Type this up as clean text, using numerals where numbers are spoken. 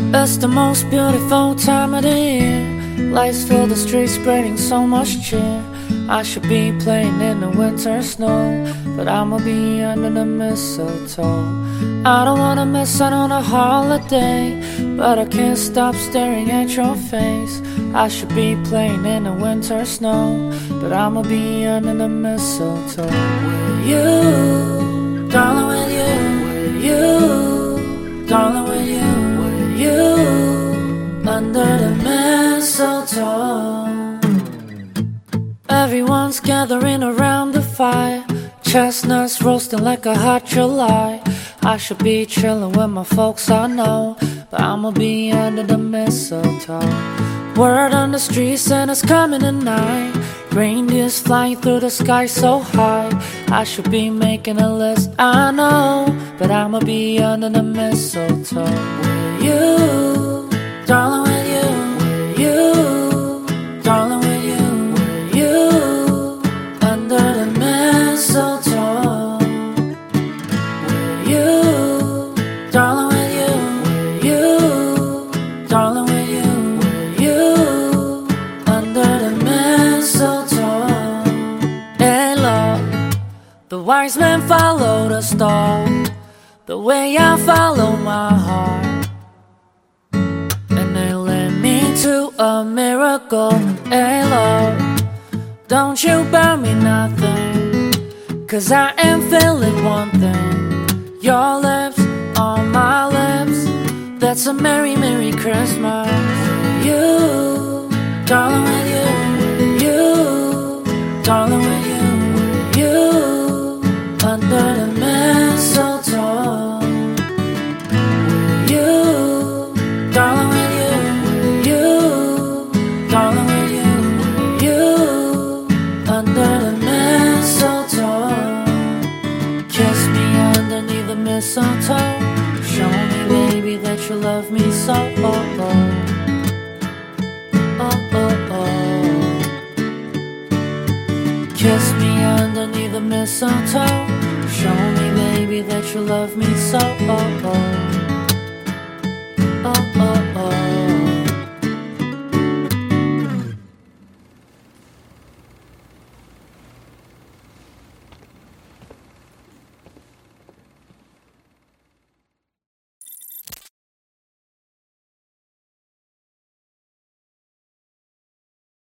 It's the most beautiful time of the year. Lights fill the streets, spreading so much cheer. I should be playing in the winter snow, but I'ma be under the mistletoe. I don't wanna miss out on a holiday, but I can't stop staring at your face. I should be playing in the winter snow, but I'ma be under the mistletoe. With you, darling, with you, darling, with you, under the mistletoe. Everyone's gathering around the fire, chestnuts roasting like a hot July. I should be chilling with my folks, I know, but I'ma be under the mistletoe. Word on the street, Santa's coming tonight. Reindeers flying through the sky so high. I should be making a list, I know, but I'ma be under the mistletoe. With you, darling, with you, darling, with you, under the mistletoe. With you, darling, with you, darling, with you, under the mistletoe. Hey Lord, the wise men follow the star, the way I follow my heart, and they led me to a miracle. Hey Lord, don't you burn me nothing, 'cause I am feeling one thing. Your lips on my lips, that's a merry, merry Christmas. You, darling, with you, darling, with you, under the mistletoe. You, darling, with you, darling, with you, under the mistletoe. Kiss me underneath the mistletoe. Show me, baby, that you love me so. Oh, oh. Oh, oh, oh. Kiss me underneath the mistletoe. Show me, baby, that you love me so. Oh, oh. Oh, oh, oh.